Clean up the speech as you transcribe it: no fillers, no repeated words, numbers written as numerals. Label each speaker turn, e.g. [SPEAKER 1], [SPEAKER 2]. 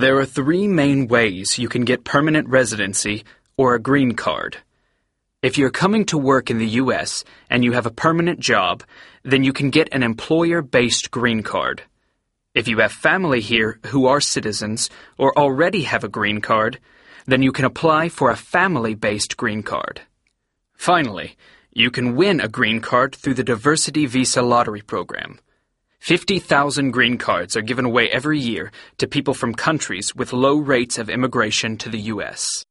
[SPEAKER 1] There are three main ways you can get permanent residency or a green card. If you're coming to work in the U.S. and you have a permanent job, then you can get an employer-based green card. If you have family here who are citizens or already have a green card, then you can apply for a family-based green card. Finally, you can win a green card through the Diversity Visa Lottery Program. 50,000 green cards are given away every year to people from countries with low rates of immigration to the U.S.